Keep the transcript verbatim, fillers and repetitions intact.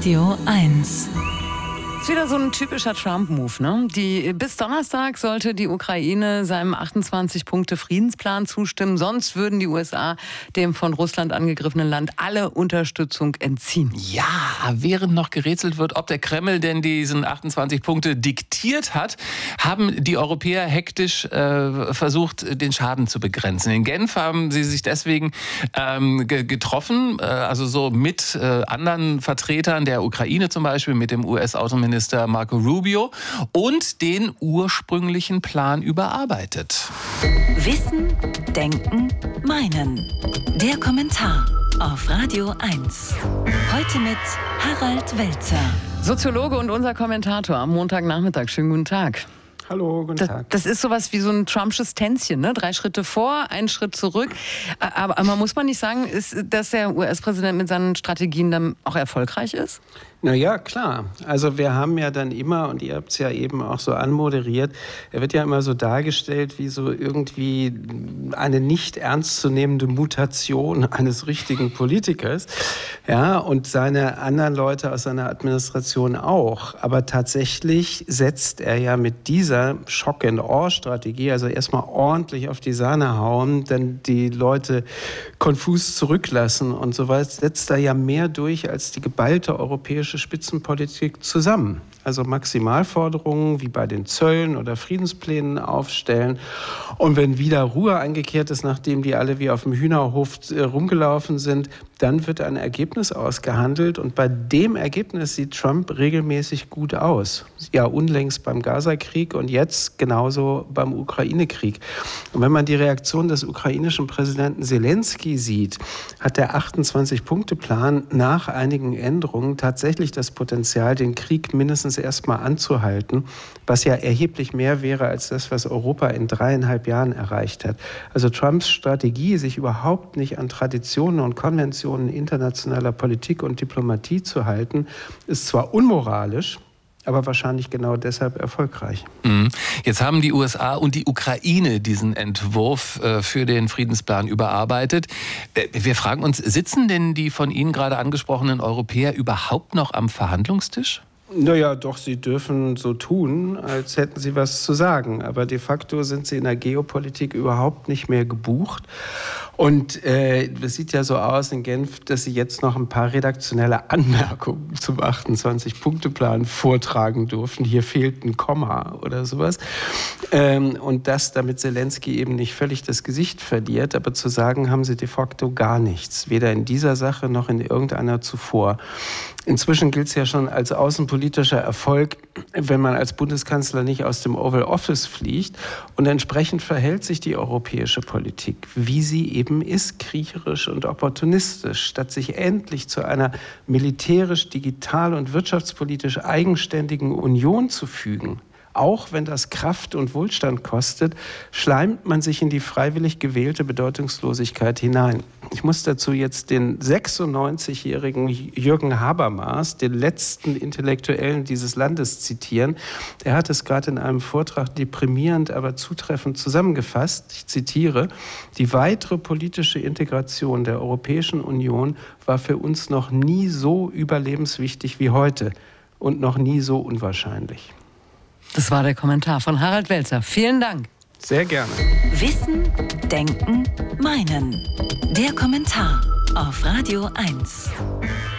Radio eins. Das ist wieder so ein typischer Trump-Move, ne? Die, bis Donnerstag sollte die Ukraine seinem achtundzwanzig-Punkte-Friedensplan zustimmen. Sonst würden die U S A dem von Russland angegriffenen Land alle Unterstützung entziehen. Ja, während noch gerätselt wird, ob der Kreml denn diesen achtundzwanzig Punkte diktiert hat, haben die Europäer hektisch äh, versucht, den Schaden zu begrenzen. In Genf haben sie sich deswegen ähm, ge- getroffen, äh, also so mit äh, anderen Vertretern der Ukraine zum Beispiel, mit dem U S-Außenminister Marco Rubio, und den ursprünglichen Plan überarbeitet. Wissen, Denken, Meinen. Der Kommentar auf Radio eins. Heute mit Harald Welzer. Soziologe und unser Kommentator am Montagnachmittag. Schönen guten Tag. Hallo, guten Das, Tag. das ist sowas wie so ein Trumpsches Tänzchen, ne? Drei Schritte vor, einen Schritt zurück. Aber, aber muss man nicht sagen, ist, dass der U S-Präsident mit seinen Strategien dann auch erfolgreich ist? Na ja, klar. Also wir haben ja dann immer, und ihr habt es ja eben auch so anmoderiert, er wird ja immer so dargestellt wie so irgendwie eine nicht ernstzunehmende Mutation eines richtigen Politikers. Ja, und seine anderen Leute aus seiner Administration auch. Aber tatsächlich setzt er ja mit dieser Shock-and-Awe-Strategie, also erstmal ordentlich auf die Sahne hauen, dann die Leute konfus zurücklassen und so weiter, setzt er ja mehr durch als die geballte europäische Spitzenpolitik zusammen. Also Maximalforderungen wie bei den Zöllen oder Friedensplänen aufstellen. Und wenn wieder Ruhe eingekehrt ist, nachdem die alle wie auf dem Hühnerhof rumgelaufen sind, dann wird ein Ergebnis ausgehandelt. Und bei dem Ergebnis sieht Trump regelmäßig gut aus. Ja, unlängst beim Gaza-Krieg und jetzt genauso beim Ukraine-Krieg. Und wenn man die Reaktion des ukrainischen Präsidenten Zelensky sieht, hat der achtundzwanzig-Punkte-Plan nach einigen Änderungen tatsächlich das Potenzial, den Krieg mindestens erstmal anzuhalten, was ja erheblich mehr wäre als das, was Europa in dreieinhalb Jahren erreicht hat. Also Trumps Strategie, sich überhaupt nicht an Traditionen und Konventionen internationaler Politik und Diplomatie zu halten, ist zwar unmoralisch, aber wahrscheinlich genau deshalb erfolgreich. Jetzt haben die U S A und die Ukraine diesen Entwurf für den Friedensplan überarbeitet. Wir fragen uns, sitzen denn die von Ihnen gerade angesprochenen Europäer überhaupt noch am Verhandlungstisch? Naja, doch, sie dürfen so tun, als hätten sie was zu sagen. Aber de facto sind sie in der Geopolitik überhaupt nicht mehr gebucht. Und äh, es sieht ja so aus in Genf, dass sie jetzt noch ein paar redaktionelle Anmerkungen zum achtundzwanzig-Punkte-Plan vortragen durften. Hier fehlt ein Komma oder sowas. Ähm, und das, damit Zelensky eben nicht völlig das Gesicht verliert. Aber zu sagen haben sie de facto gar nichts. Weder in dieser Sache noch in irgendeiner zuvor. Inzwischen gilt es ja schon als außenpolitischer Erfolg, wenn man als Bundeskanzler nicht aus dem Oval Office fliegt. Und entsprechend verhält sich die europäische Politik, wie sie eben ist, kriecherisch und opportunistisch. Statt sich endlich zu einer militärisch, digital und wirtschaftspolitisch eigenständigen Union zu fügen, auch wenn das Kraft und Wohlstand kostet, schleimt man sich in die freiwillig gewählte Bedeutungslosigkeit hinein. Ich muss dazu jetzt den sechsundneunzigjährigen Jürgen Habermas, den letzten Intellektuellen dieses Landes, zitieren. Der hat es gerade in einem Vortrag deprimierend, aber zutreffend zusammengefasst. Ich zitiere: Die weitere politische Integration der Europäischen Union war für uns noch nie so überlebenswichtig wie heute und noch nie so unwahrscheinlich. Das war der Kommentar von Harald Welzer. Vielen Dank. Sehr gerne. Wissen, Denken, Meinen. Der Kommentar auf Radio eins.